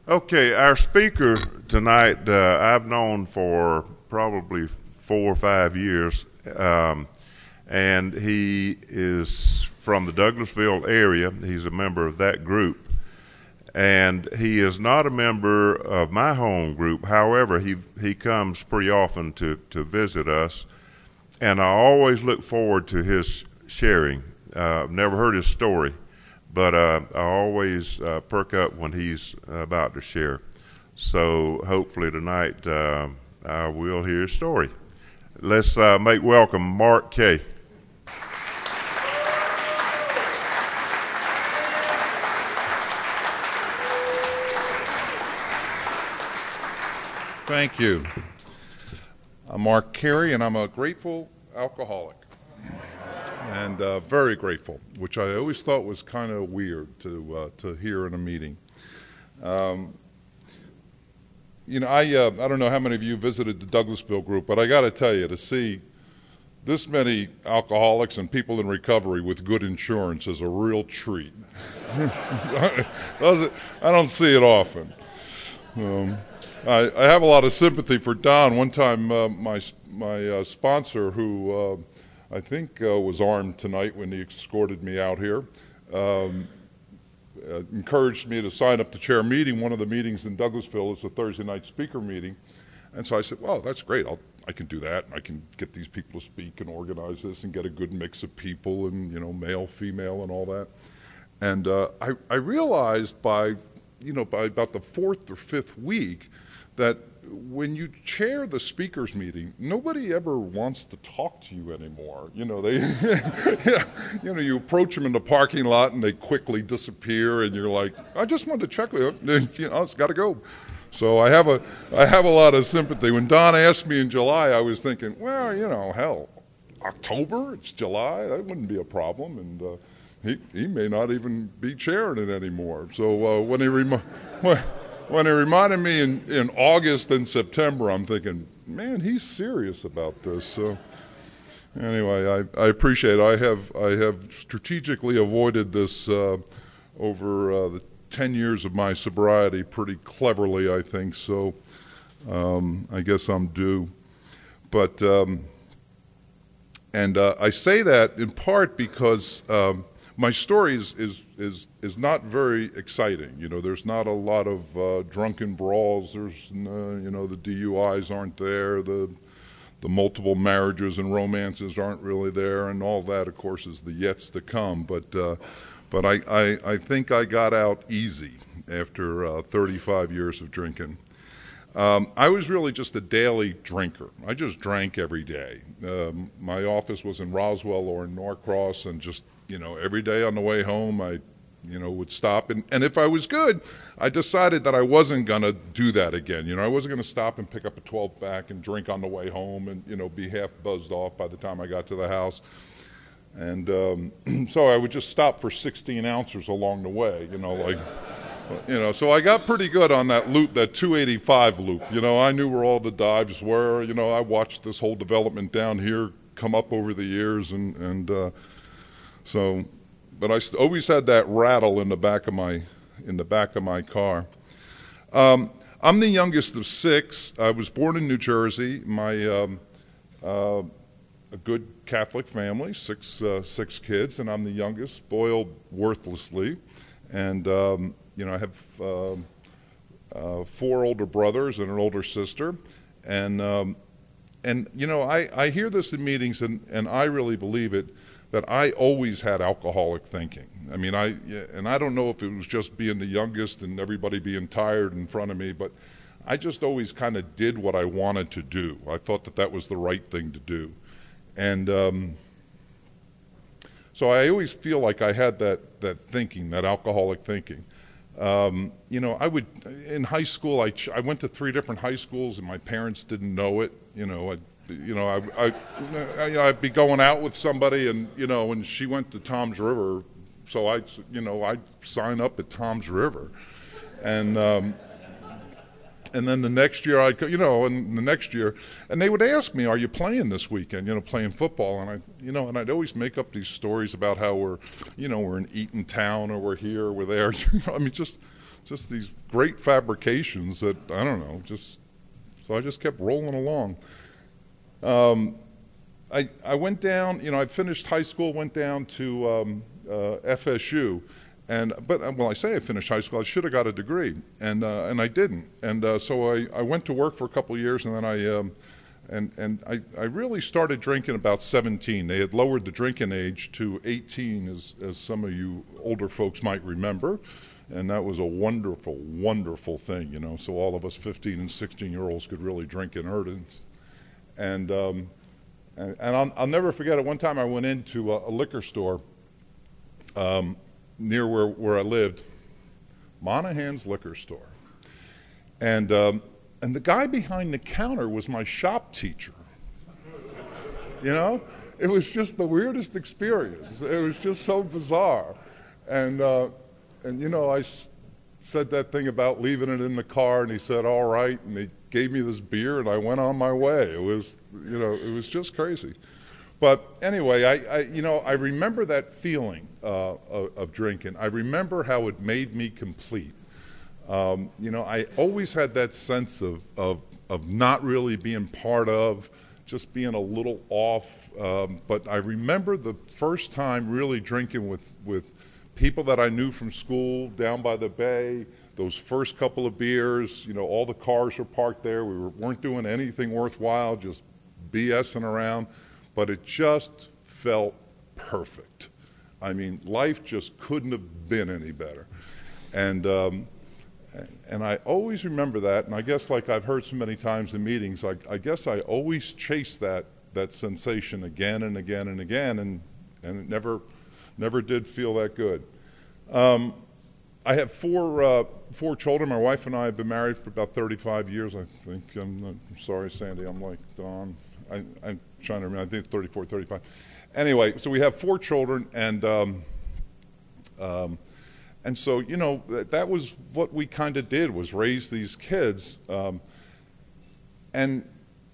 Okay, our speaker tonight, I've known for probably 4 or 5 years, and he is from the Douglasville area. He's a member of that group, and he is not a member of my home group. However, he comes pretty often to visit us, and I always look forward to his sharing. I've never heard his story, but I always perk up when he's about to share. So hopefully tonight I will hear his story. Let's make welcome Mark Kay. Thank you. I'm Mark Carey, and I'm a grateful alcoholic. And very grateful, which I always thought was kind of weird to hear in a meeting. I don't know how many of you visited the Douglasville group, but I got to tell you, to see this many alcoholics and people in recovery with good insurance is a real treat. I don't see it often. I have a lot of sympathy for Don. One time, my sponsor, who I think was armed tonight when he escorted me out here, encouraged me to sign up to chair a meeting. One of the meetings in Douglasville is a Thursday night speaker meeting. And so I said, well, that's great. I can do that. I can get these people to speak and organize this and get a good mix of people and, male, female, and all that. And I realized by about the fourth or fifth week that when you chair the speakers meeting, nobody ever wants to talk to you anymore. You approach them in the parking lot and they quickly disappear, and you're like, I just wanted to check with you. It's got to go. So I have a lot of sympathy. When Don asked me in July, I was thinking, well, hell, October, it's July, that wouldn't be a problem, and he may not even be chairing it anymore. So when he reminded me in August and September, I'm thinking, man, he's serious about this. So anyway, I appreciate it. I have strategically avoided this over the 10 years of my sobriety pretty cleverly, I think. So I guess I'm due. But I say that in part because my story is not very exciting. There's not a lot of drunken brawls. There's the DUIs aren't there. The multiple marriages and romances aren't really there, and all that, of course, is the yets to come. But I think I got out easy after 35 years of drinking. I was really just a daily drinker. I just drank every day. My office was in Roswell or in Norcross, and just every day on the way home, I, would stop. And if I was good, I decided that I wasn't going to do that again. I wasn't going to stop and pick up a 12-pack and drink on the way home and, be half buzzed off by the time I got to the house. And so I would just stop for 16 ounces along the way, so I got pretty good on that loop, that 285 loop. I knew where all the dives were. I watched this whole development down here come up over the years, so, but I always had that rattle in the back of my car. I'm the youngest of six. I was born in New Jersey. A good Catholic family, six kids, and I'm the youngest, spoiled worthlessly. And I have 4 older brothers and an older sister, and I hear this in meetings, and I really believe it, that I always had alcoholic thinking. I mean, I don't know if it was just being the youngest and everybody being tired in front of me, but I just always kind of did what I wanted to do. I thought that was the right thing to do. And so I always feel like I had that thinking, that alcoholic thinking. I would, in high school, I went to 3 different high schools, and my parents didn't know it. I'd be going out with somebody, and and she went to Tom's River, so I'd sign up at Tom's River, and then the next year and they would ask me, "Are you playing this weekend?" Playing football, and I'd always make up these stories about how we're in Eaton Town, or we're here, or we're there. just these great fabrications that, I don't know, so I just kept rolling along. I went down, I finished high school, went down to FSU. But when I say I finished high school, I should have got a degree, and I didn't. And so I went to work for a couple of years, and then I really started drinking about 17. They had lowered the drinking age to 18, as some of you older folks might remember, and that was a wonderful, wonderful thing, So all of us 15 and 16-year-olds could really drink in earnest. And I'll never forget it. One time I went into a liquor store near where I lived, Monahan's Liquor Store. And the guy behind the counter was my shop teacher. It was just the weirdest experience. It was just so bizarre. And I said that thing about leaving it in the car, and he said, all right, and he gave me this beer, and I went on my way. It was just crazy. But anyway, I remember that feeling of drinking. I remember how it made me complete. I always had that sense of not really being part of, just being a little off. But I remember the first time really drinking with people that I knew from school down by the bay. Those first couple of beers, all the cars were parked there. We weren't doing anything worthwhile, just BSing around. But it just felt perfect. I mean, life just couldn't have been any better. And I always remember that, and I guess like I've heard so many times in meetings, I guess I always chase that sensation again and again and again, and it never did feel that good. I have four children. My wife and I have been married for about 35 years, I think. I'm sorry, Sandy, I'm like Don. I'm trying to remember, I think it's 34, 35. Anyway, so we have 4 children, and so, that was what we kind of did, was raise these kids. And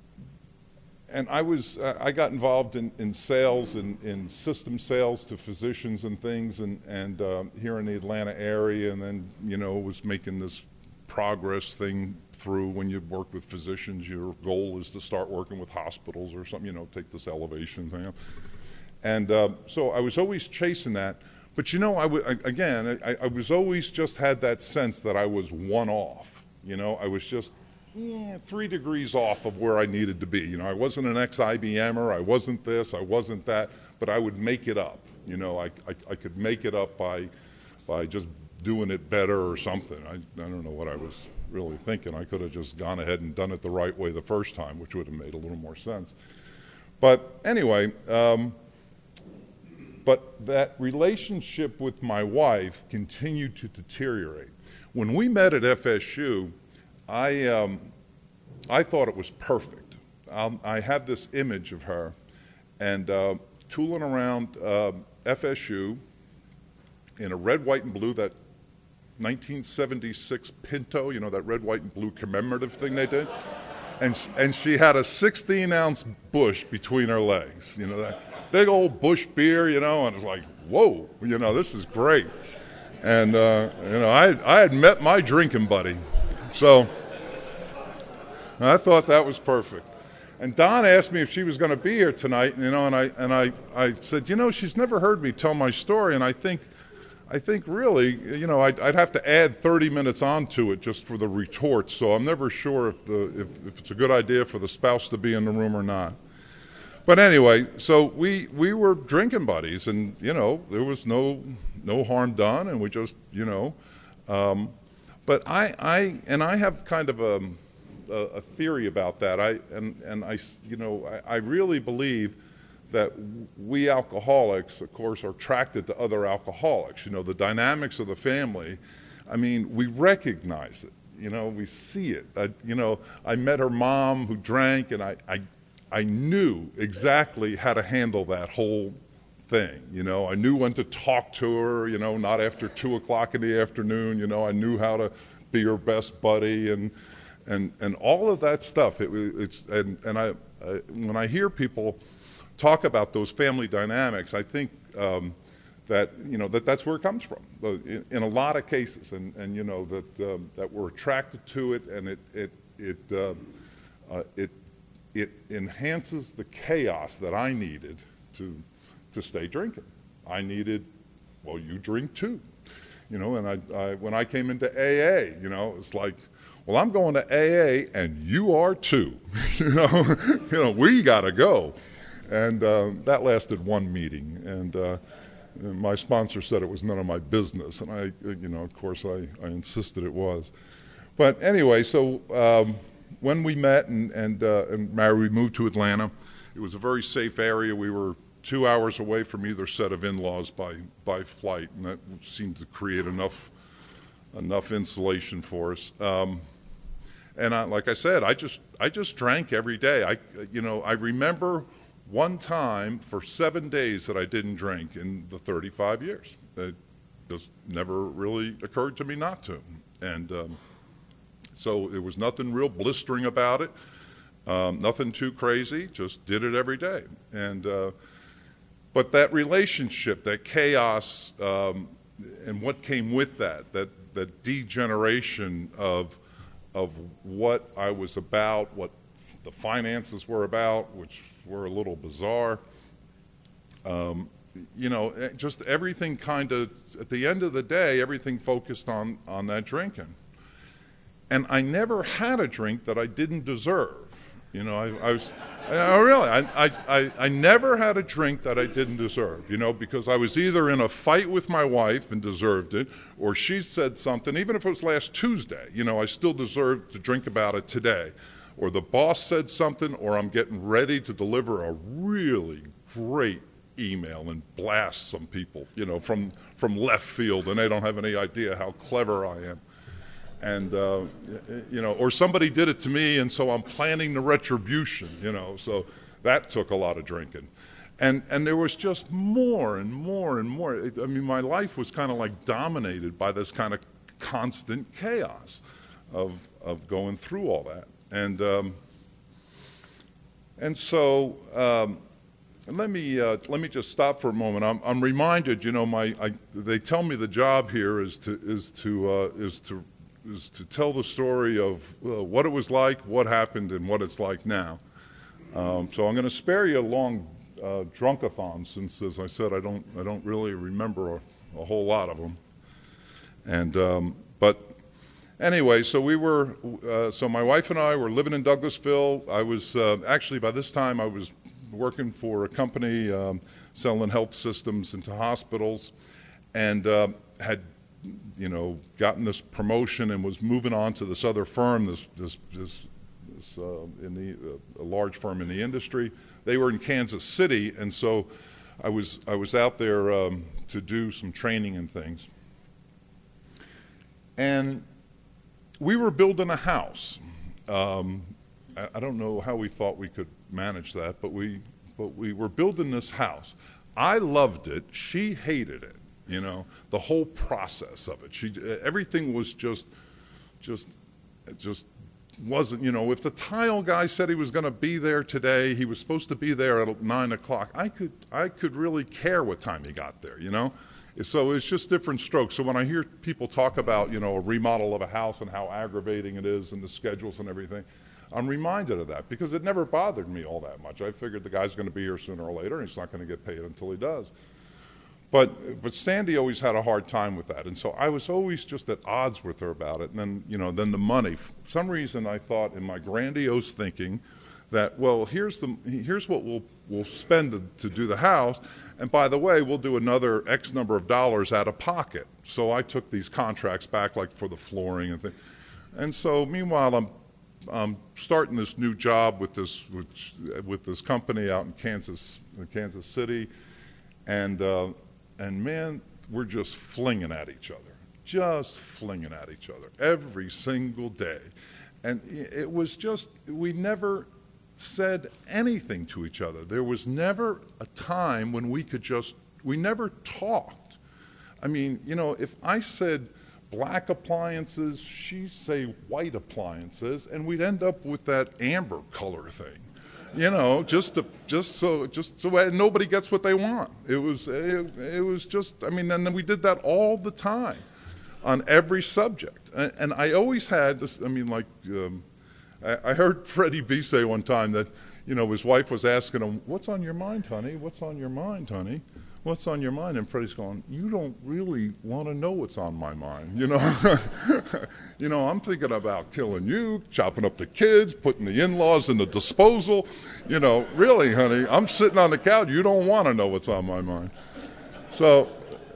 I got involved in sales, in system sales to physicians and things, and here in the Atlanta area, and then, was making this progress thing through. When you work with physicians, your goal is to start working with hospitals or something, take this elevation thing up. And so I was always chasing that. But I was always just had that sense that I was one off. I was just 3 degrees off of where I needed to be. I wasn't an ex-IBMer, I wasn't this, I wasn't that, but I would make it up. I could make it up by just doing it better or something. I don't know what I was really thinking. I could have just gone ahead and done it the right way the first time, which would have made a little more sense. But anyway, but that relationship with my wife continued to deteriorate. When we met at FSU, I thought it was perfect. I have this image of her, and tooling around FSU in a red, white, and blue, that 1976 Pinto, that red, white, and blue commemorative thing they did. And she had a 16-ounce Busch between her legs, that big old Busch beer, and it's like, whoa, this is great. And, I had met my drinking buddy. So I thought that was perfect. And Don asked me if she was going to be here tonight, and I said, she's never heard me tell my story, and I think really, I'd have to add 30 minutes onto it just for the retort. So I'm never sure if it's a good idea for the spouse to be in the room or not. But anyway, so we were drinking buddies, and there was no harm done, and we just but I have kind of a theory about that. I really believe that we alcoholics, of course, are attracted to other alcoholics. The dynamics of the family. I mean, we recognize it. We see it. I met her mom who drank, and I knew exactly how to handle that whole thing. I knew when to talk to her. Not after 2 o'clock in the afternoon. I knew how to be her best buddy, and all of that stuff. When I hear people talk about those family dynamics, I think that's where it comes from in a lot of cases, and that we're attracted to it, and it enhances the chaos that I needed to stay drinking. I needed, well, you drink too, and I when I came into AA, it's like, well, I'm going to AA and you are too, we gotta go. And that lasted one meeting, and my sponsor said it was none of my business, and of course I insisted it was. But anyway, so when we met and Mary, we moved to Atlanta. It was a very safe area. We were 2 hours away from either set of in-laws by flight, and that seemed to create enough insulation for us. And like I said, I just drank every day. I remember one time for 7 days that I didn't drink in the 35 years. It just never really occurred to me not to. And so there was nothing real blistering about it, nothing too crazy, just did it every day. And but that relationship, that chaos, and what came with that degeneration of what I was about, what the finances were about, which were a little bizarre. Just everything kind of, at the end of the day, everything focused on that drinking. And I never had a drink that I didn't deserve. I never had a drink that I didn't deserve, because I was either in a fight with my wife and deserved it, or she said something, even if it was last Tuesday, I still deserved to drink about it today. Or the boss said something, or I'm getting ready to deliver a really great email and blast some people, from left field, and they don't have any idea how clever I am. And, or somebody did it to me, and so I'm planning the retribution, so that took a lot of drinking. And there was just more and more and more. I mean, my life was kind of like dominated by this kind of constant chaos of going through all that. And so let me just stop for a moment. I'm reminded, they tell me the job here is to tell the story of what it was like, what happened, and what it's like now. So I'm going to spare you a long drunkathon, since, as I said, I don't really remember a whole lot of them. And but anyway, so so my wife and I were living in Douglasville. I was actually, by this time, I was working for a company selling health systems into hospitals, and had gotten this promotion and was moving on to this other firm, a large firm in the industry. They were in Kansas City, and so I was out there to do some training and things. And we were building a house. I don't know how we thought we could manage that, but we were building this house. I loved it. She hated it. The whole process of it. Everything was just wasn't. If the tile guy said he was going to be there today, he was supposed to be there at 9 o'clock. I could really care what time he got there. So it's just different strokes. So when I hear people talk about a remodel of a house and how aggravating it is and the schedules and everything, I'm reminded of that, because it never bothered me all that much. I figured the guy's going to be here sooner or later, and he's not going to get paid until he does. But Sandy always had a hard time with that, and so I was always just at odds with her about it. And then the money. For some reason, I thought in my grandiose thinking that, well, here's what we'll spend to do the house, and by the way, we'll do another X number of dollars out of pocket. So I took these contracts back, like for the flooring and things. And so meanwhile, I'm starting this new job with this company out in Kansas City, and man, we're just flinging at each other every single day. And it was just, we never said anything to each other. There was never a time when we never talked. I mean, if I said black appliances, she'd say white appliances, and we'd end up with that amber color thing. just so nobody gets what they want. It was just, I mean, and then we did that all the time on every subject. And I always had this, I mean, like, I heard Freddie B say one time that, his wife was asking him, "What's on your mind, honey? What's on your mind, honey? What's on your mind?" And Freddie's going, "You don't really want to know what's on my mind, I'm thinking about killing you, chopping up the kids, putting the in-laws in the disposal. Really, honey, I'm sitting on the couch. You don't want to know what's on my mind." So,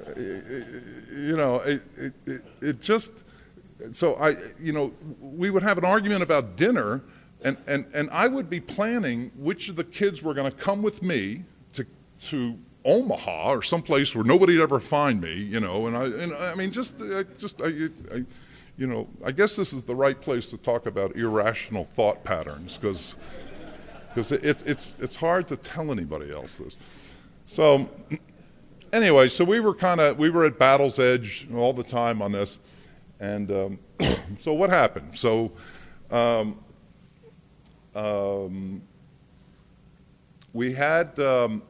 we would have an argument about dinner, and I would be planning which of the kids were going to come with me to Omaha or someplace where nobody'd ever find me, I guess this is the right place to talk about irrational thought patterns because it's hard to tell anybody else this. So anyway, so we were at battle's edge all the time on this, and so what happened? So we had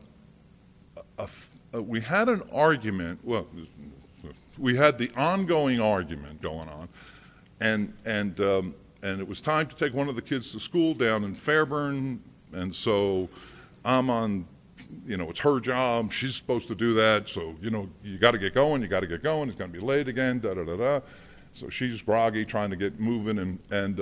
an argument. Well, we had the ongoing argument going on, and it was time to take one of the kids to school down in Fairburn, and so I'm on. It's her job. She's supposed to do that. So you got to get going. It's going to be late again. Da da da da. So she's groggy, trying to get moving,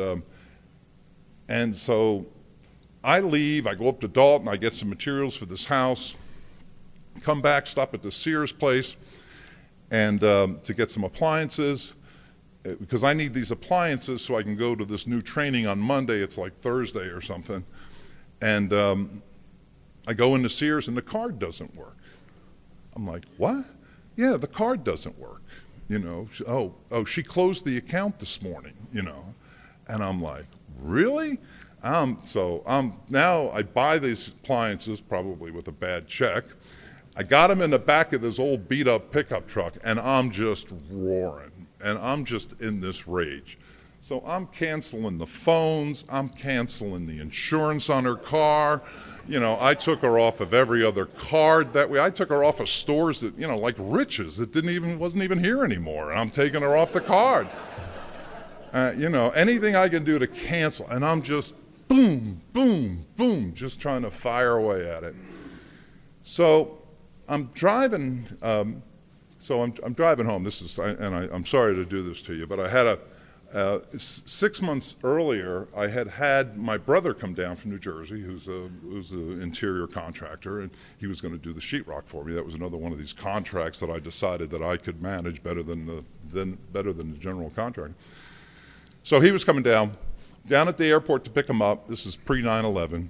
and so I leave. I go up to Dalton. I get some materials for this house. Come back, stop at the Sears place, and to get some appliances, because I need these appliances so I can go to this new training on Monday. It's like Thursday or something. And I go into Sears, and the card doesn't work. I'm like, what? Yeah, the card doesn't work. She closed the account this morning, And I'm like, really? So now I buy these appliances, probably with a bad check. I got them in the back of this old beat-up pickup truck, and I'm just roaring, and I'm just in this rage. So I'm canceling the phones, I'm canceling the insurance on her car. I took her off of every other card that way. I took her off of stores that, like Riches, that wasn't even here anymore, and I'm taking her off the card. Anything I can do to cancel, and I'm just boom, boom, boom, just trying to fire away at it. So I'm driving. I'm driving home. I'm sorry to do this to you, but I had 6 months earlier. I had my brother come down from New Jersey, who's an interior contractor, and he was going to do the sheetrock for me. That was another one of these contracts that I decided that I could manage better than the general contractor. So he was coming down at the airport to pick him up. This is pre 9/11.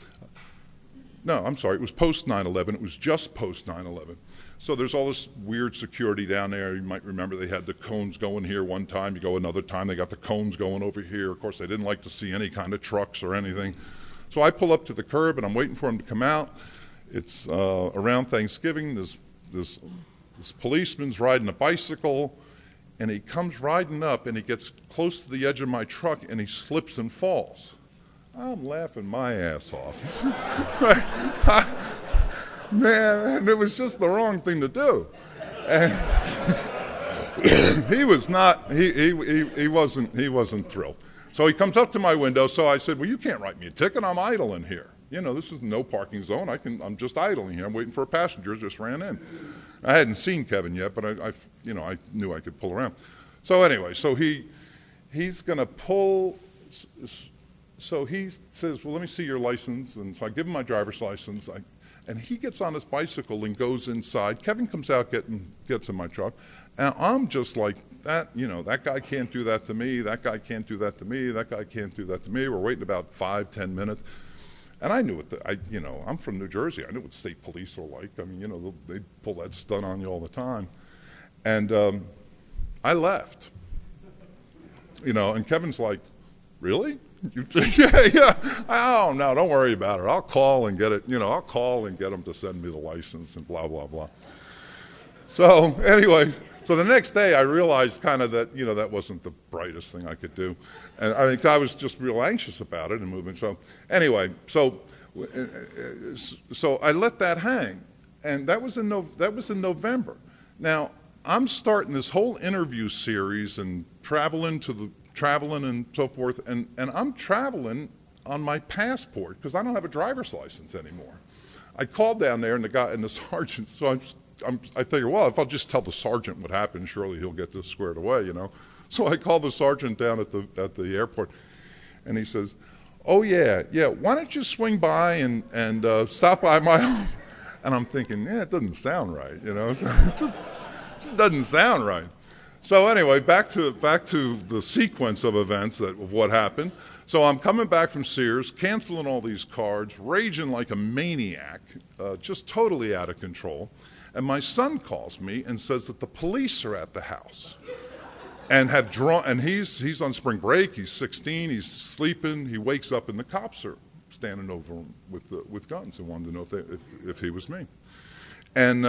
No, I'm sorry, it was post 9/11. It was just post 9/11. So there's all this weird security down there. You might remember they had the cones going here one time. You go another time, they got the cones going over here. Of course, they didn't like to see any kind of trucks or anything. So I pull up to the curb, and I'm waiting for him to come out. It's around Thanksgiving. This policeman's riding a bicycle, and he comes riding up, and he gets close to the edge of my truck, and he slips and falls. I'm laughing my ass off. Man, it was just the wrong thing to do. And he wasn't thrilled. So he comes up to my window, so I said, "Well, you can't write me a ticket, I'm idling here. This is no parking zone, I'm just idling here, I'm waiting for a passenger, just ran in." I hadn't seen Kevin yet, but I knew I could pull around. So anyway, so he's gonna pull, so he says, "Well, let me see your license," and so I give him my driver's license, and he gets on his bicycle and goes inside. Kevin comes out, gets in my truck, and I'm just like, that guy can't do that to me, that guy can't do that to me, that guy can't do that to me. We're waiting about 5-10 minutes. And I knew I'm from New Jersey. I knew what state police are like. I mean, they pull that stunt on you all the time. And I left. And Kevin's like, "Really? Yeah. Oh, no, don't worry about it. I'll call and get it. I'll call and get them to send me the license and blah, blah, blah." So anyway, so the next day I realized kind of that, that wasn't the brightest thing I could do. And I was just real anxious about it and moving. So anyway, so So I let that hang, and that was in November. Now I'm starting this whole interview series and traveling and so forth, and I'm traveling on my passport because I don't have a driver's license anymore. I called down there, and the sergeant. So I figure, well, if I'll just tell the sergeant what happened, surely he'll get this squared away, you know. So I called the sergeant down at the airport, and he says, "Oh yeah, why don't you swing by and stop by my home?" And I'm thinking, yeah, it doesn't sound right, you know. So it just doesn't sound right. So anyway, back to the sequence of events of what happened. So I'm coming back from Sears, canceling all these cards, raging like a maniac, just totally out of control. And my son calls me and says that the police are at the house and have drawn. And he's on spring break. He's 16. He's sleeping. He wakes up and the cops are standing over him with guns and wanted to know if he was me. And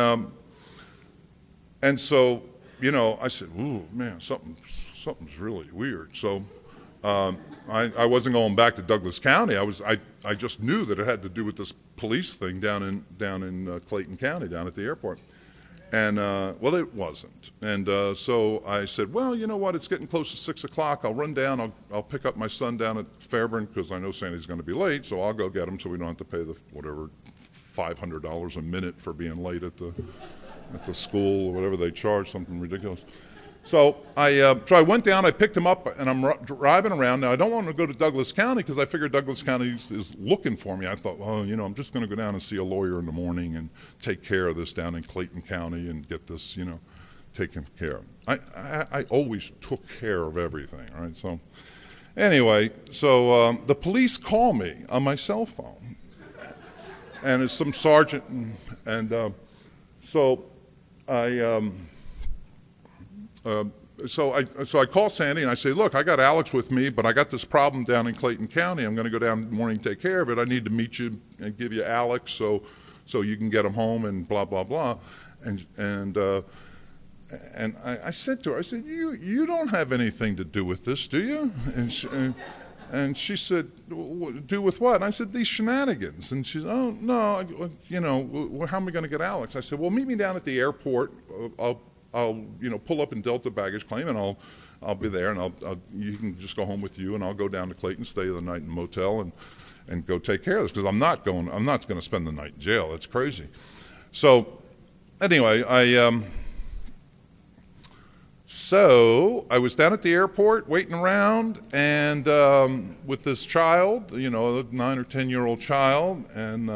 so, you know, I said, "Ooh, man, something's really weird." So I wasn't going back to Douglas County. I just knew that it had to do with this police thing down in Clayton County, down at the airport. And well, it wasn't. And so I said, well, you know what? It's getting close to 6 o'clock. I'll run down. I'll pick up my son down at Fairburn because I know Sandy's going to be late. So I'll go get him so we don't have to pay the whatever $500 a minute for being late at the school or whatever they charge, something ridiculous. So I went down, I picked him up, and I'm driving around. Now, I don't want to go to Douglas County because I figured Douglas County is looking for me. I thought, well, you know, I'm just going to go down and see a lawyer in the morning and take care of this down in Clayton County and get this, you know, taken care of. I always took care of everything, right? So anyway, so the police call me on my cell phone, and it's some sergeant, and so So I call Sandy and I say, look, I got Alex with me, but I got this problem down in Clayton County. I'm going to go down in the morning and take care of it. I need to meet you and give you Alex so you can get him home and blah, blah, blah. And I said to her, I said, you don't have anything to do with this, do you? And she said, do with what? And I said, these shenanigans. And she said, oh, no, you know, how am I going to get Alex? I said, well, meet me down at the airport. I'll you know, pull up in Delta baggage claim, and I'll be there, and you can just go home with you, and I'll go down to Clayton, stay the night in a motel, and go take care of this because I'm not going to spend the night in jail. That's crazy. So anyway, so I was down at the airport waiting around, and with this child, you know, a 9 or 10-year-old child, and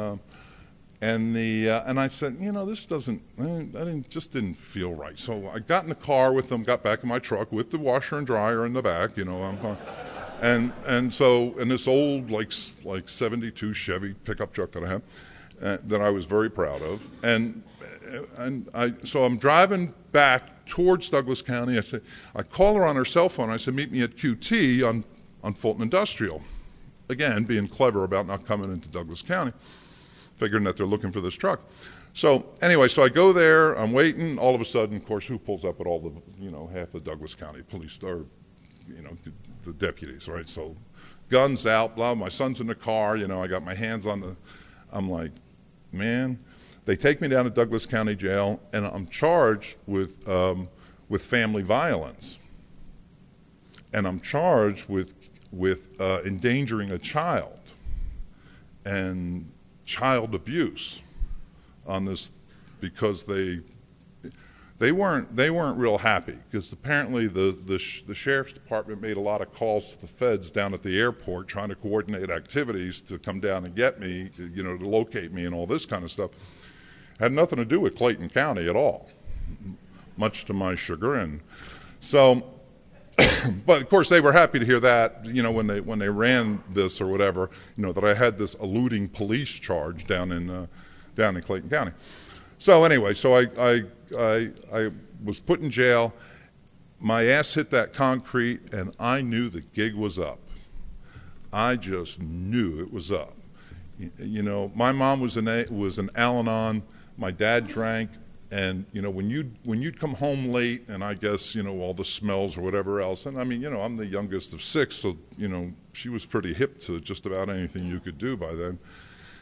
I said, you know, this just didn't feel right. So I got in the car with them, got back in my truck with the washer and dryer in the back, you know, and this old like 72 Chevy pickup truck that I have, that I was very proud of, so I'm driving back towards Douglas County. I call her on her cell phone. I said, meet me at QT on Fulton Industrial. Again, being clever about not coming into Douglas County, figuring that they're looking for this truck. So anyway, so I go there, I'm waiting. All of a sudden, of course, who pulls up with all the, you know, half the Douglas County police, or, you know, the deputies, right? So guns out, blah, my son's in the car, you know, I got my hands on I'm like, man, they take me down to Douglas County Jail, and I'm charged with family violence. And I'm charged with endangering a child and child abuse on this, because they weren't real happy, because apparently the sheriff's department made a lot of calls to the feds down at the airport trying to coordinate activities to come down and get me, you know, to locate me and all this kind of stuff. Had nothing to do with Clayton County at all, much to my chagrin. So but of course they were happy to hear that, you know, when they ran this or whatever, you know, that I had this eluding police charge down in Clayton County. So anyway, so I was put in jail. My ass hit that concrete, and I knew the gig was up. I just knew it was up. You know, my mom was an Al-Anon. My dad drank. And, you know, when you'd come home late, and I guess, you know, all the smells or whatever else, and I mean, you know, I'm the youngest of 6, so, you know, she was pretty hip to just about anything you could do by then.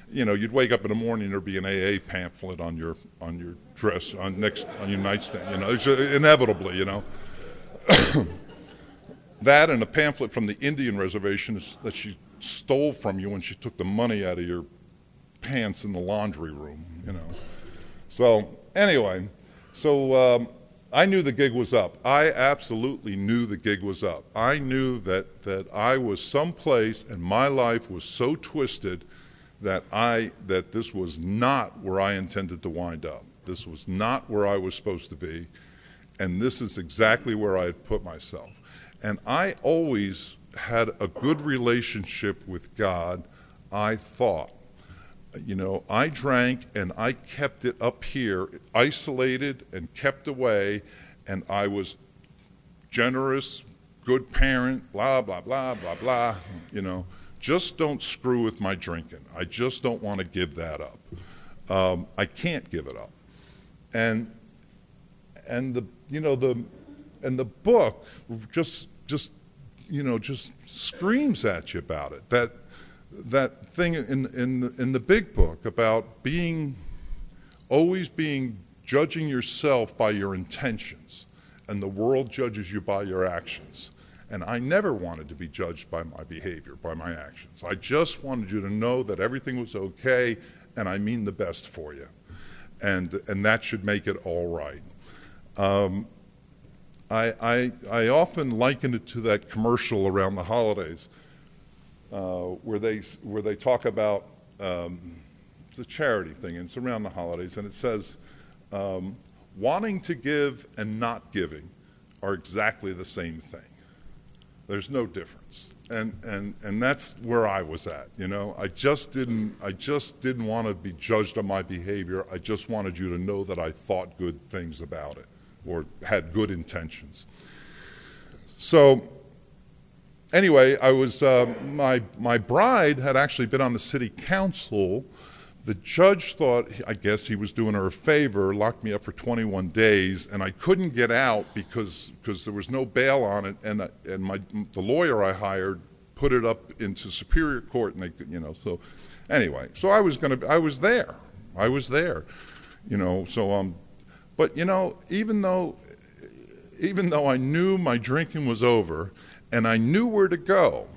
you'd wake up in the morning, there'd be an AA pamphlet on your dress, on your nightstand. It's inevitably. That and a pamphlet from the Indian reservation that she stole from you when she took the money out of your pants in the laundry room. So anyway, I knew the gig was up. I absolutely knew the gig was up. I knew that I was someplace and my life was so twisted that this was not where I intended to wind up. This was not where I was supposed to be, and this is exactly where I had put myself. And I always had a good relationship with God, I thought. I drank and I kept it up here, isolated and kept away, and I was generous, good parent, blah, blah, blah, blah, blah, Just don't screw with my drinking. I just don't want to give that up. I can't give it up. And the book just screams at you about it. That thing in the big book about always judging yourself by your intentions, and the world judges you by your actions. And I never wanted to be judged by my behavior, by my actions. I just wanted you to know that everything was okay, and I mean the best for you, and that should make it all right. I often liken it to that commercial around the holidays where they talk about it's a charity thing, and it's around the holidays, and it says wanting to give and not giving are exactly the same thing. There's no difference, and that's where I was at. I just didn't want to be judged on my behavior. I just wanted you to know that I thought good things about it or had good intentions. So anyway, I was my bride had actually been on the city council. The judge thought, I guess he was doing her a favor, locked me up for 21 days, and I couldn't get out because there was no bail on it, and the lawyer I hired put it up into Superior Court, and they could, so anyway, so I was there, so but even though I knew my drinking was over and I knew where to go,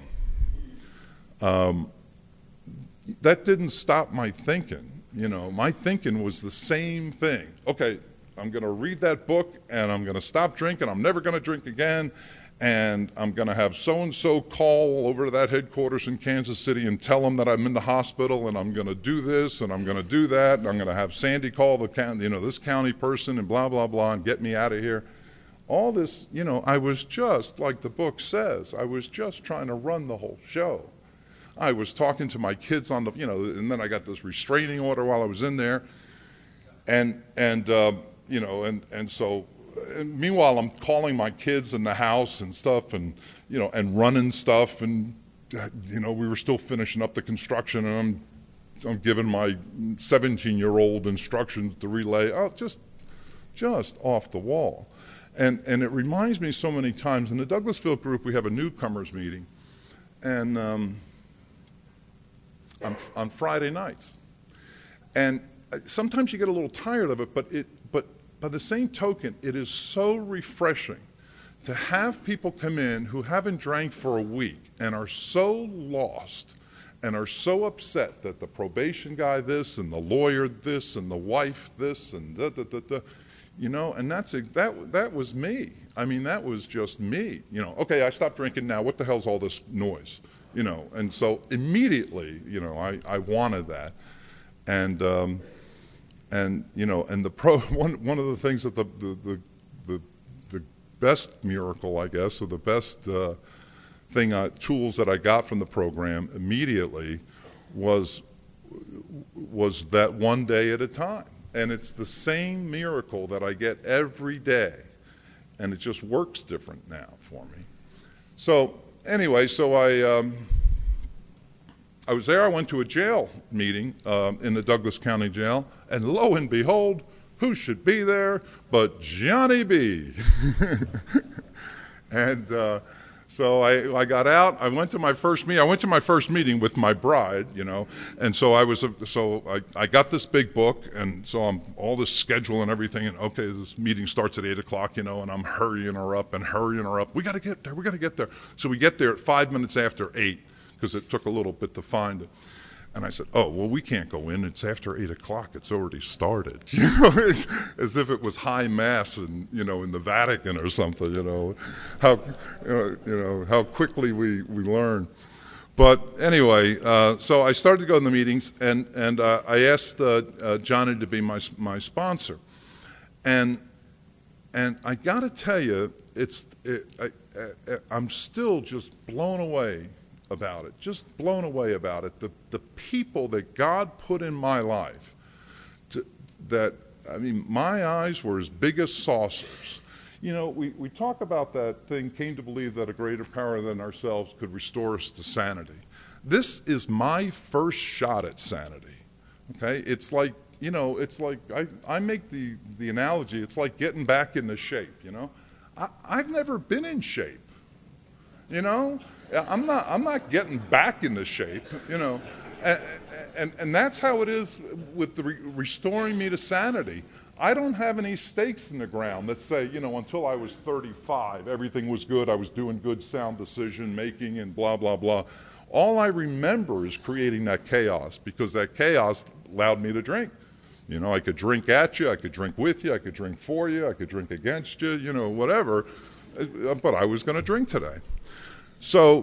that didn't stop my thinking. My thinking was the same thing. Okay, I'm going to read that book, and I'm going to stop drinking. I'm never going to drink again, and I'm going to have so-and-so call over to that headquarters in Kansas City and tell them that I'm in the hospital, and I'm going to do this, and I'm going to do that, and I'm going to have Sandy call the county, this county person, and blah, blah, blah, and get me out of here. All this, I was just, like the book says, I was just trying to run the whole show. I was talking to my kids on the, and then I got this restraining order while I was in there, and so meanwhile I'm calling my kids in the house and stuff, and and running stuff, and we were still finishing up the construction, and I'm giving my 17-year-old instructions to relay. Oh, just off the wall, and it reminds me so many times in the Douglasville group we have a newcomers meeting, and on Friday nights, and sometimes you get a little tired of it, but by the same token, it is so refreshing to have people come in who haven't drank for a week and are so lost and are so upset that the probation guy this and the lawyer this and the wife this and and that was me. I mean, that was just me. Okay, I stopped drinking now. What the hell's all this noise? And so immediately, I wanted that, and one of the things that the best miracle, I guess, or the best tools that I got from the program immediately was that one day at a time, and it's the same miracle that I get every day, and it just works different now for me. So. Anyway, so I was there. I went to a jail meeting in the Douglas County Jail, and lo and behold, who should be there but Johnny B. And So I got out. I went to my first meeting. I went to my first meeting with my bride, and so I got this big book, and so I'm all this schedule and everything. And okay, this meeting starts at 8:00, and I'm hurrying her up. We got to get there. We got to get there. So we get there at 5 minutes after 8 because it took a little bit to find it. And I said, "Oh, well, we can't go in. It's after 8:00. It's already started." It's as if it was high mass in the Vatican or something. How quickly we learn. But anyway, so I started to go in the meetings, and I asked Johnny to be my sponsor, and I got to tell you, I'm still just blown away about it, The people that God put in my life, my eyes were as big as saucers. We talk about that thing, came to believe that a greater power than ourselves could restore us to sanity. This is my first shot at sanity, okay? It's like, I make the analogy, it's like getting back into shape, I've never been in shape, I'm not getting back into shape, and that's how it is with the restoring me to sanity. I don't have any stakes in the ground that say, until I was 35, everything was good, I was doing good sound decision making and blah, blah, blah. All I remember is creating that chaos, because that chaos allowed me to drink. I could drink at you, I could drink with you, I could drink for you, I could drink against you, whatever, but I was going to drink today. So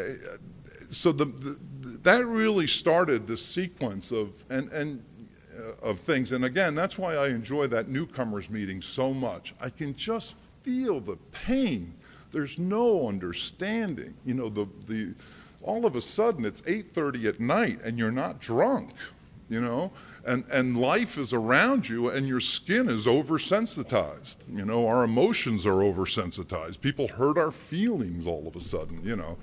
that really started the sequence of things. And again, that's why I enjoy that newcomers meeting so much. I can just feel the pain. There's no understanding. All of a sudden it's 8:30 at night and you're not drunk, and life is around you and your skin is oversensitized. Our emotions are oversensitized. People hurt our feelings all of a sudden,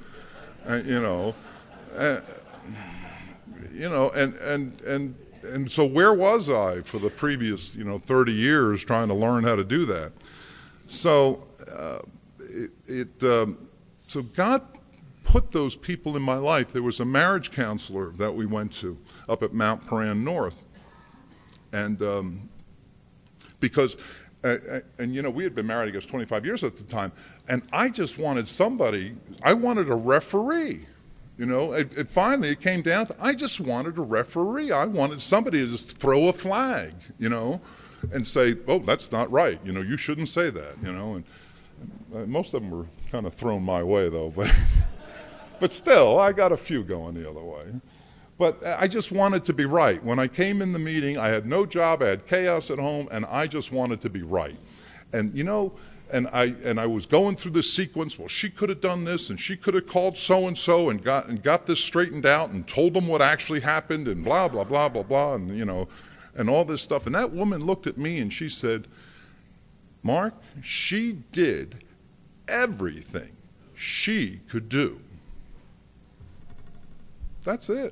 and so where was I for the previous, 30 years trying to learn how to do that? So so God put those people in my life. There was a marriage counselor that we went to up at Mount Paran North. And because, we had been married, I guess, 25 years at the time, and I just wanted I wanted a referee. Finally it came down to, I just wanted a referee. I wanted somebody to just throw a flag, and say, oh, that's not right. You shouldn't say that, and most of them were kind of thrown my way, though, but still, I got a few going the other way. But I just wanted to be right. When I came in the meeting, I had no job, I had chaos at home, and I just wanted to be right. And and I was going through this sequence. Well, she could have done this, and she could have called so and so and got this straightened out and told them what actually happened, and blah blah blah blah blah, and all this stuff. And that woman looked at me and she said, "Mark, she did everything she could do. That's it."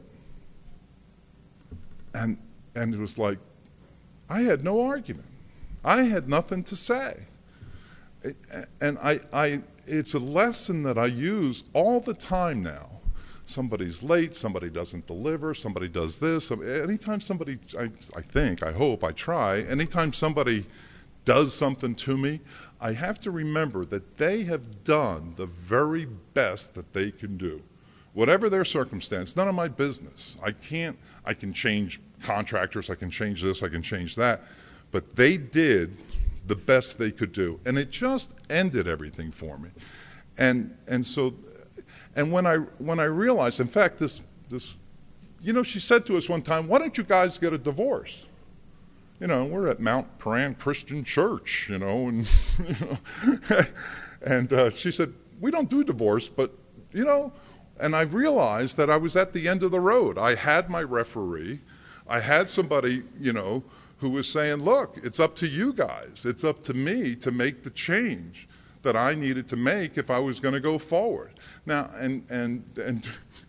And it was like, I had no argument. I had nothing to say. And it's a lesson that I use all the time now. Somebody's late, somebody doesn't deliver, somebody does this. Anytime somebody, anytime somebody does something to me, I have to remember that they have done the very best that they can do. Whatever their circumstance, none of my business. I can change contractors, I can change this, I can change that, but they did the best they could do, and it just ended everything for me. And when I realized, in fact, this, she said to us one time, "Why don't you guys get a divorce?" We're at Mount Paran Christian Church, and and she said, "We don't do divorce, but And I realized that I was at the end of the road. I had my referee. I had somebody, who was saying, look, it's up to you guys. It's up to me to make the change that I needed to make if I was going to go forward. Now, and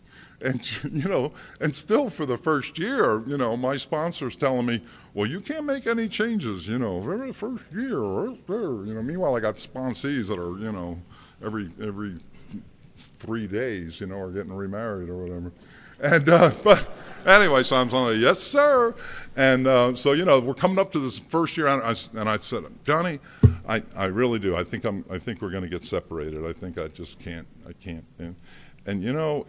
still for the first year, my sponsor's telling me, well, you can't make any changes, for the first year. Meanwhile, I got sponsees that are, every 3 days, you know, or getting remarried or whatever. And but anyway, so I'm like, yes, sir. And so, you know, we're coming up to this first year, and I said, Johnny, I really do. I think we're going to get separated. I think I just can't. I can't. And you know,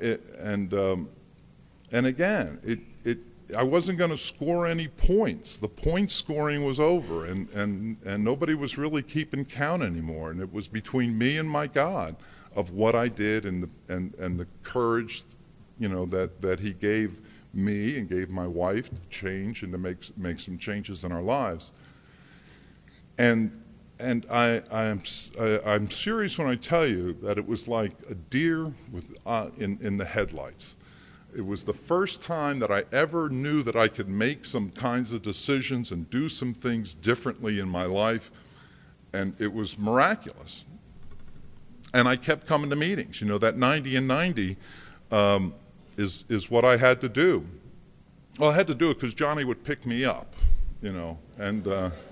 and again, I wasn't going to score any points. The point scoring was over, and nobody was really keeping count anymore. And it was between me and my God of what I did, and the courage, you know, that He gave me and gave my wife to change and to make some changes in our lives. And I'm serious when I tell you that it was like a deer in the headlights. It was the first time that I ever knew that I could make some kinds of decisions and do some things differently in my life, and it was miraculous. And I kept coming to meetings. You know, that 90 and 90 is what I had to do. Well, I had to do it because Johnny would pick me up, you know, and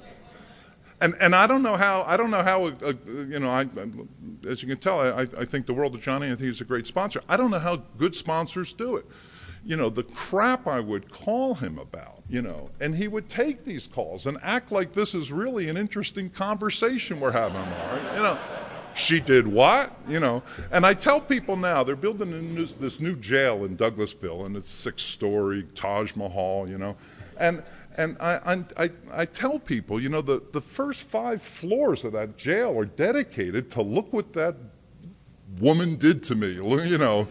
I don't know how you know, as you can tell, I think the world of Johnny. I think he's a great sponsor. I don't know how good sponsors do it. You know, the crap I would call him about, you know, and he would take these calls and act like this is really an interesting conversation we're having, Mark. You know, she did what? You know, and I tell people now, they're building this new jail in Douglasville, and it's 6-story, Taj Mahal, you know, and I tell people, you know, the first 5 floors of that jail are dedicated to look what that woman did to me, you know.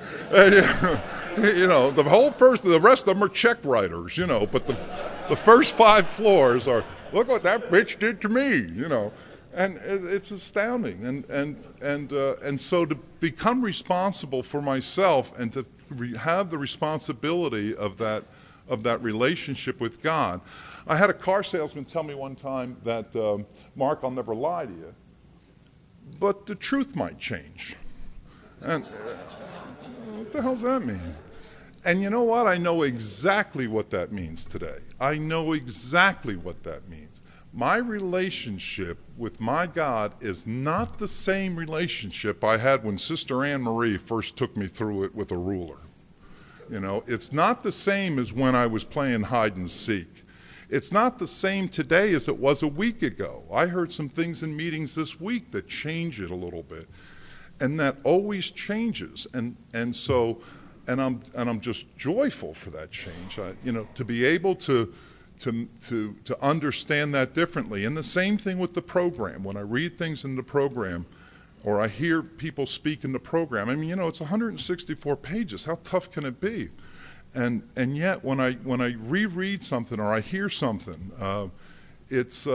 You know, the rest of them are check writers, you know, but the first 5 floors are, look what that bitch did to me, you know. And it's astounding. And so to become responsible for myself and to have the responsibility of that relationship with God. I had a car salesman tell me one time that, Mark, I'll never lie to you, but the truth might change. And what the hell does that mean? And you know what? I know exactly what that means today. I know exactly what that means. My relationship with my God is not the same relationship I had when Sister Anne Marie first took me through it with a ruler. You know, it's not the same as when I was playing hide and seek. It's not the same today as it was a week ago. I heard some things in meetings this week that change it a little bit, and that always changes. And I'm just joyful for that change. You know, to be able to understand that differently. And the same thing with the program. When I read things in the program, or I hear people speak in the program, I mean, you know, it's 164 pages. How tough can it be? And yet, when I reread something or I hear something, it's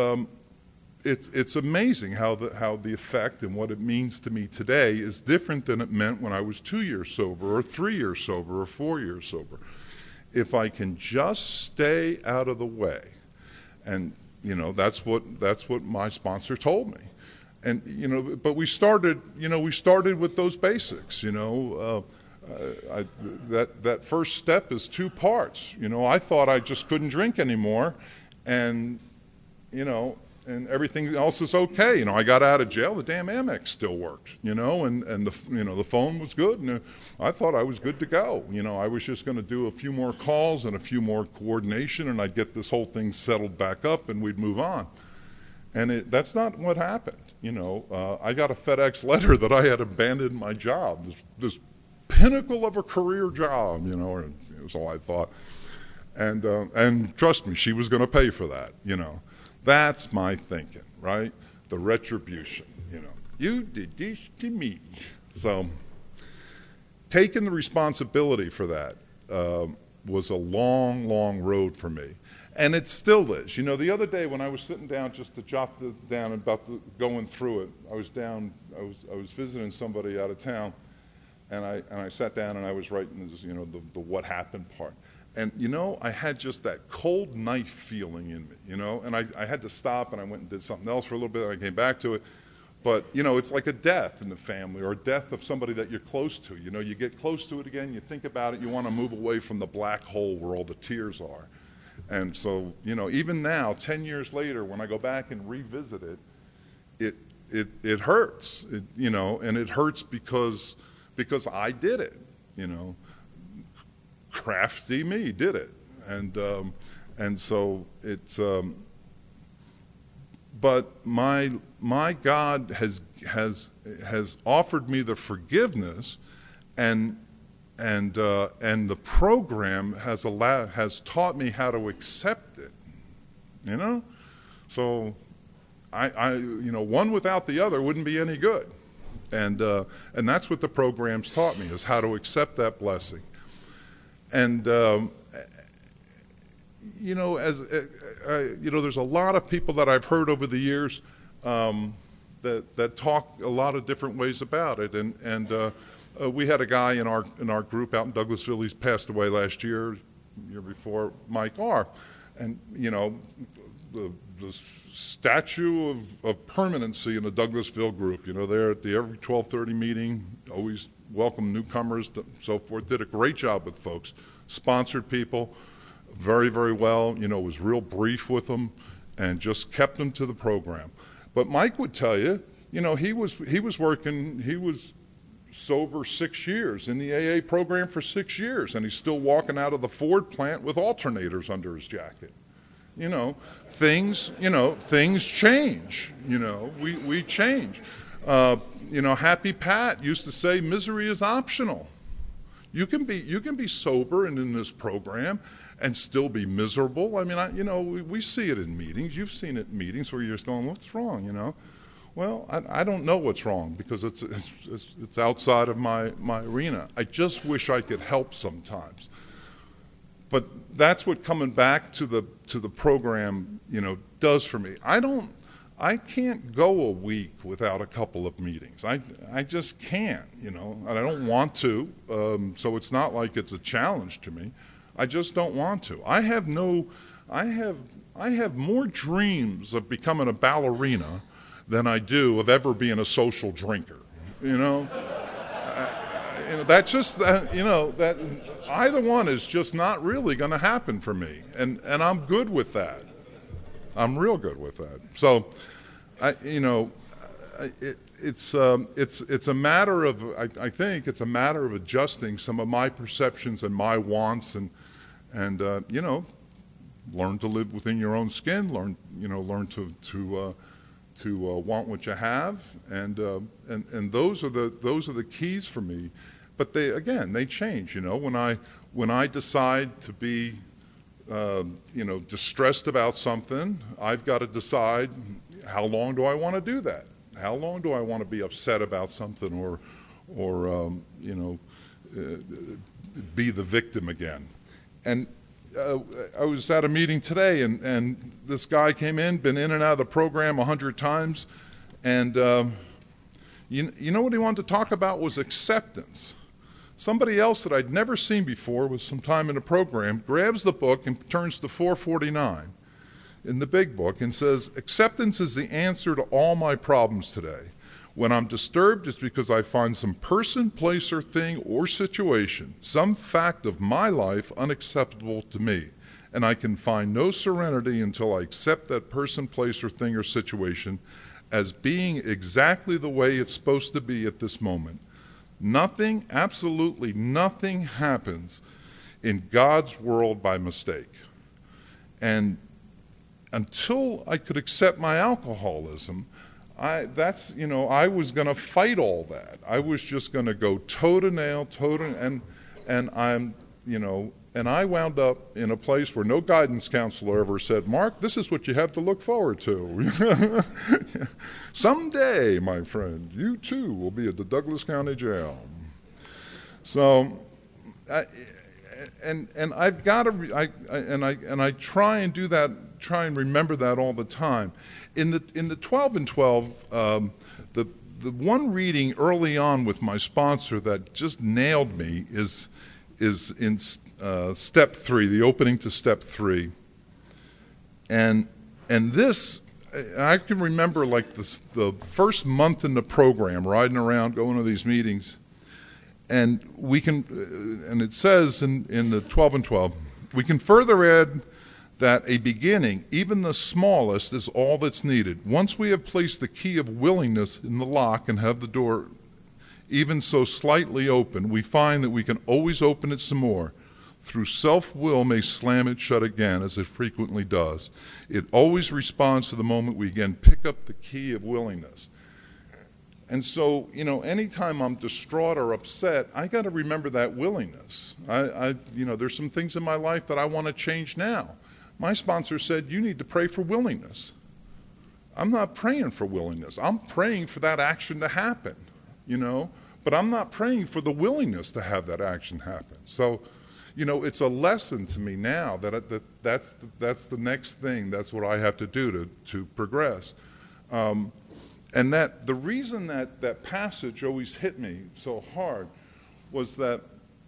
amazing how the effect and what it means to me today is different than it meant when I was 2 years sober, or 3 years sober, or 4 years sober. If I can just stay out of the way, and you know, that's what my sponsor told me. And you know, but we started with those basics. You know, that first step is 2 parts. You know, I thought I just couldn't drink anymore, and you know, and everything else is okay. You know, I got out of jail, the damn Amex still worked. You know, and the phone was good, and I thought I was good to go. You know, I was just going to do a few more calls and a few more coordination, and I'd get this whole thing settled back up, and we'd move on. And that's not what happened. You know, I got a FedEx letter that I had abandoned my job, this pinnacle of a career job, you know, and it was all I thought. And trust me, she was going to pay for that, you know. That's my thinking, right? The retribution, you know. You did this to me. So taking the responsibility for that was a long, long road for me. And it still is. You know, the other day when I was sitting down just to jot down about going through it, I was visiting somebody out of town, and I sat down and I was writing this, you know, the what happened part. And, you know, I had just that cold knife feeling in me, you know, and I had to stop, and I went and did something else for a little bit, and I came back to it. But, you know, it's like a death in the family, or a death of somebody that you're close to. You know, you get close to it again, you think about it, you want to move away from the black hole where all the tears are. And so, you know, even now, 10 years later, when I go back and revisit it, it hurts, you know, and it hurts because because I did it, you know. Crafty me did it. And so it's, but my God has offered me the forgiveness, and the program has taught me how to accept it, you know. So I you know, one without the other wouldn't be any good, and that's what the program's taught me, is how to accept that blessing. And you know, you know, there's a lot of people that I've heard over the years that talk a lot of different ways about it. And we had a guy in our group out in Douglasville. He's passed away last year before, Mike R. And you know, the statue of permanency in the Douglasville group. You know, they're at every 12:30 meeting, always welcome newcomers, so forth. Did a great job with folks. Sponsored people very, very well. You know, was real brief with them, and just kept them to the program. But Mike would tell you, you know, he was sober 6 years in the AA program for 6 years, and he's still walking out of the Ford plant with alternators under his jacket. You know, things change. You know, we change. You know, Happy Pat used to say, misery is optional. You can be sober and in this program and still be miserable. I mean, you know, we see it in meetings. You've seen it in meetings where you're just going, what's wrong, you know? Well, I don't know what's wrong, because it's outside of my arena. I just wish I could help sometimes. But that's what coming back to the program, you know, does for me. I can't go a week without a couple of meetings. I just can't, you know, and I don't want to. So it's not like it's a challenge to me. I just don't want to. I have more dreams of becoming a ballerina than I do of ever being a social drinker. You know, you know, that's just that. You know, that either one is just not really going to happen for me, and I'm good with that. I'm real good with that. So, you know, it's a matter of, I think it's a matter of adjusting some of my perceptions and my wants, and you know, learn to live within your own skin. Learn to want what you have, and those are the keys for me. But they change. You know, when I decide to be you know, distressed about something, I've got to decide, how long do I want to do that? How long do I want to be upset about something, or you know, be the victim again? And I was at a meeting today, and this guy came in, been in and out of the program 100 times, and you know what he wanted to talk about was acceptance. Somebody else that I'd never seen before with some time in the program grabs the book and turns to 449 in the big book and says, acceptance is the answer to all my problems today. When I'm disturbed, it's because I find some person, place, or thing or situation, some fact of my life unacceptable to me, and I can find no serenity until I accept that person, place, or thing or situation as being exactly the way it's supposed to be at this moment. Nothing, absolutely nothing happens in God's world by mistake. And until I could accept my alcoholism, I was going to fight all that. I was just going to go toe to nail, and I'm, you know, and I wound up in a place where no guidance counselor ever said, Mark, this is what you have to look forward to. Someday, my friend, you too will be at the Douglas County Jail. So, and I've got to, I try and do that, try and remember that all the time. In the 12 and 12, the one reading early on with my sponsor that just nailed me is in step 3, the opening to step 3, and this I can remember like the first month in the program, riding around, going to these meetings, and we can, and it says in the 12 and 12, we can further add that a beginning, even the smallest, is all that's needed. Once we have placed the key of willingness in the lock and have the door even so slightly open, we find that we can always open it some more. Through self-will may slam it shut again, as it frequently does. It always responds to the moment we again pick up the key of willingness. And so, anytime I'm distraught or upset, I got to remember that willingness. There's some things in my life that I want to change now. My sponsor said, you need to pray for willingness. I'm not praying for willingness. I'm praying for that action to happen, but I'm not praying for the willingness to have that action happen. So, it's a lesson to me now that's the next thing. That's what I have to do to progress. And that the reason that passage always hit me so hard was that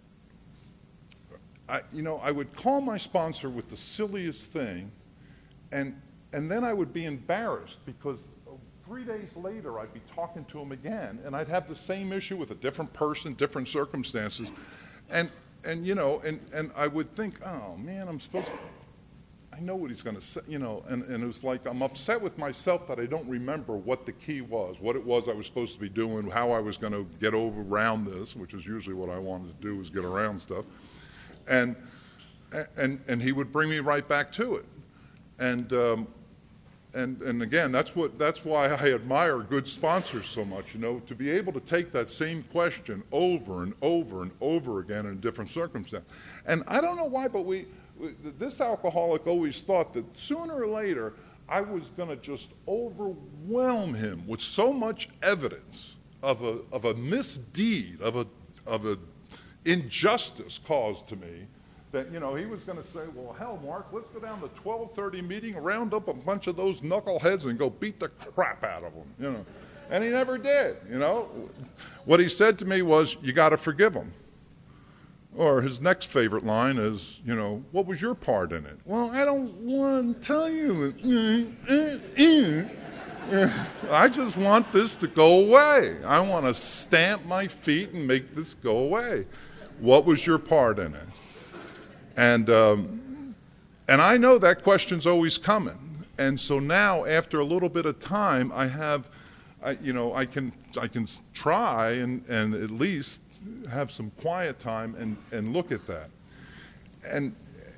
I would call my sponsor with the silliest thing, and then I would be embarrassed because 3 days later I'd be talking to him again, and I'd have the same issue with a different person, different circumstances, and I would think, oh man, I know what he's going to say, and it was like I'm upset with myself that I don't remember what the key was, what it was I was supposed to be doing, how I was going to get around this, which is usually what I wanted to do, was get around stuff. And he would bring me right back to it. And again, that's why I admire good sponsors so much, to be able to take that same question over and over and over again in a different circumstance. And I don't know why, but this alcoholic always thought that sooner or later I was going to just overwhelm him with so much evidence of a misdeed, of a injustice caused to me, that he was going to say, well, hell, Mark, let's go down to 12:30 meeting, round up a bunch of those knuckleheads and go beat the crap out of them, And he never did, What he said to me was, you got to forgive them. Or his next favorite line is, what was your part in it? Well, I don't want to tell you. I just want this to go away. I want to stamp my feet and make this go away. What was your part in it? And I know that question's always coming. And so now, after a little bit of time, I can try and at least have some quiet time and look at that. And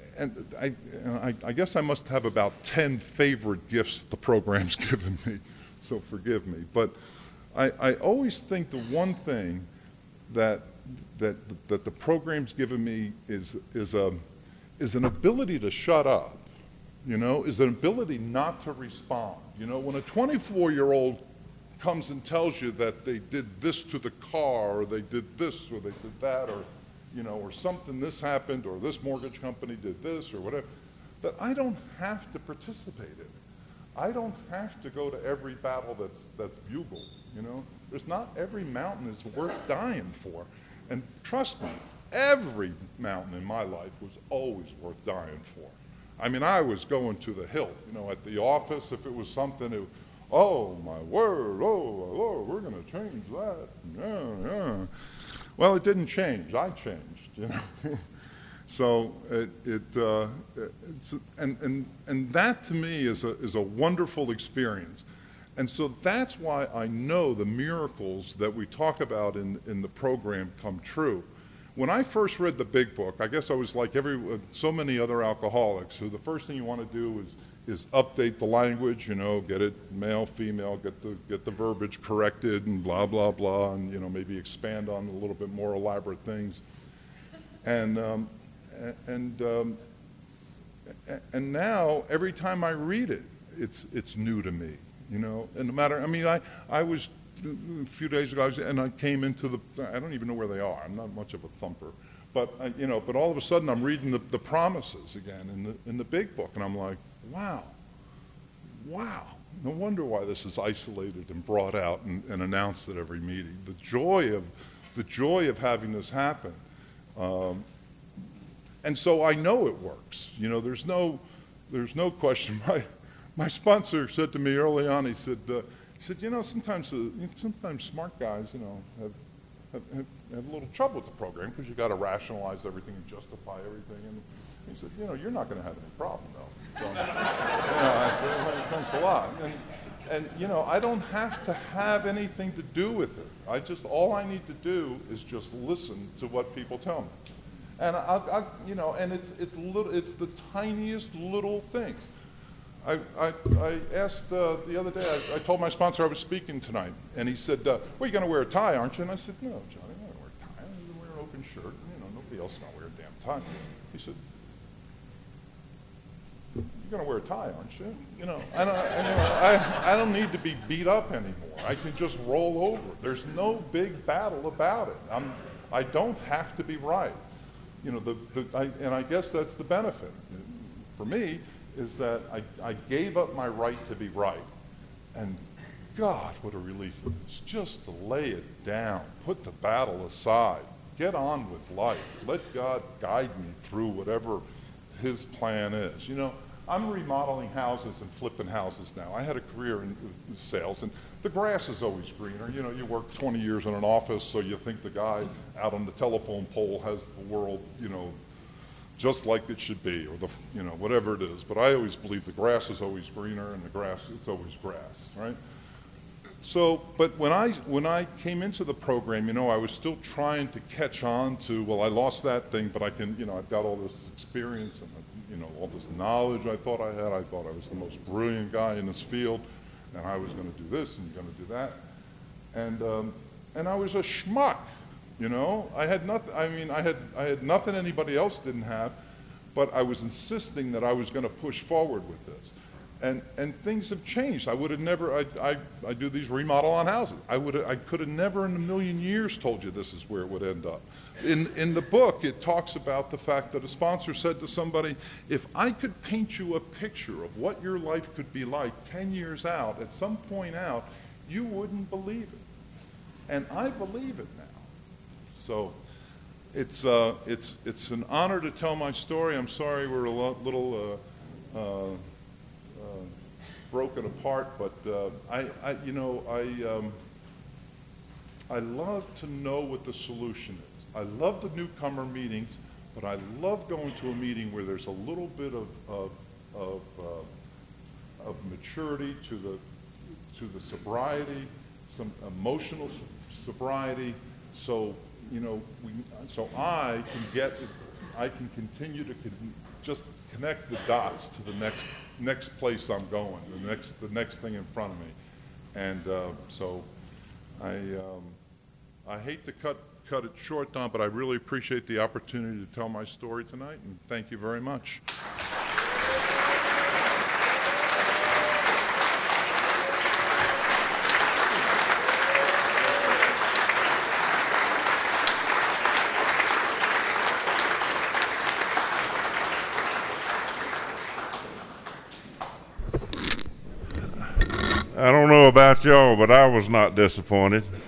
I guess I must have about 10 favorite gifts the program's given me, so forgive me. But I always think the one thing that the program's given me is an ability to shut up, is an ability not to respond. When a 24-year-old comes and tells you that they did this to the car, or they did this, or they did that, or something, this happened, or this mortgage company did this, or whatever, that I don't have to participate in it. I don't have to go to every battle that's bugled, There's not every mountain is worth dying for. And trust me, every mountain in my life was always worth dying for. I mean, I was going to the hilt, at the office, if it was something, oh my word, oh, we're going to change that. Yeah. Well, it didn't change. I changed, So and that to me is a wonderful experience. And so that's why I know the miracles that we talk about in the program come true. When I first read the Big Book, I guess I was like so many other alcoholics, who the first thing you want to do is update the language, get it male, female, get the verbiage corrected, and blah blah blah, and maybe expand on a little bit more elaborate things. And now every time I read it, it's new to me. And no matter, I was a few days ago, and I came into I don't even know where they are. I'm not much of a thumper, but but all of a sudden I'm reading the promises again in the Big Book, and I'm like, wow, no wonder why this is isolated and brought out and announced at every meeting. The joy of having this happen, and so I know it works. There's no question. My sponsor said to me early on, he said, sometimes smart guys, have a little trouble with the program because you got to rationalize everything and justify everything. And he said, you're not going to have any problem though. So, I said, well, thanks a lot. And, you know, I don't have to have anything to do with it. All I need to do is just listen to what people tell me. And you know, and it's the tiniest little things. I asked the other day, I told my sponsor I was speaking tonight, and he said, well, you're going to wear a tie, aren't you? And I said, no, Johnny, I'm not going to wear a tie. I'm going to wear an open shirt. You know, nobody else is going to wear a damn tie. He said, you're going to wear a tie, aren't you? You know, I don't need to be beat up anymore. I can just roll over. There's no big battle about it. I don't have to be right. You know, and I guess that's the benefit for me, is that I gave up my right to be right. And God, what a relief it is. Just to lay it down, put the battle aside, get on with life. Let God guide me through whatever his plan is. You know, I'm remodeling houses and flipping houses now. I had a career in sales, and the grass is always greener. You know, you work 20 years in an office, so you think the guy out on the telephone pole has the world, you know, just like it should be, or you know, whatever it is. But I always believe the grass is always greener, and it's always grass, right? So, but when I came into the program, you know, I was still trying to catch on to, well, I lost that thing, but I can, you know, I've got all this experience and, you know, all this knowledge I thought I had. I thought I was the most brilliant guy in this field, and I was going to do this and going to do that. And I was a schmuck, you know. I had nothing. I mean, I had nothing anybody else didn't have, but I was insisting that I was going to push forward with this. And things have changed. I would have never. I do these remodel on houses. I could have never in a million years told you this is where it would end up. In the book, it talks about the fact that a sponsor said to somebody, if I could paint you a picture of what your life could be like 10 years out, at some point out, you wouldn't believe it. And I believe it now. So it's an honor to tell my story. I'm sorry we're a little broken apart, but I love to know what the solution is. I love the newcomer meetings, but I love going to a meeting where there's a little bit of maturity to the sobriety, some emotional sobriety, so you know, so I can continue to just connect the dots to the next place I'm going, the next thing in front of me, and so I hate to cut it short, Don, but I really appreciate the opportunity to tell my story tonight, and thank you very much. I don't know about y'all, but I was not disappointed.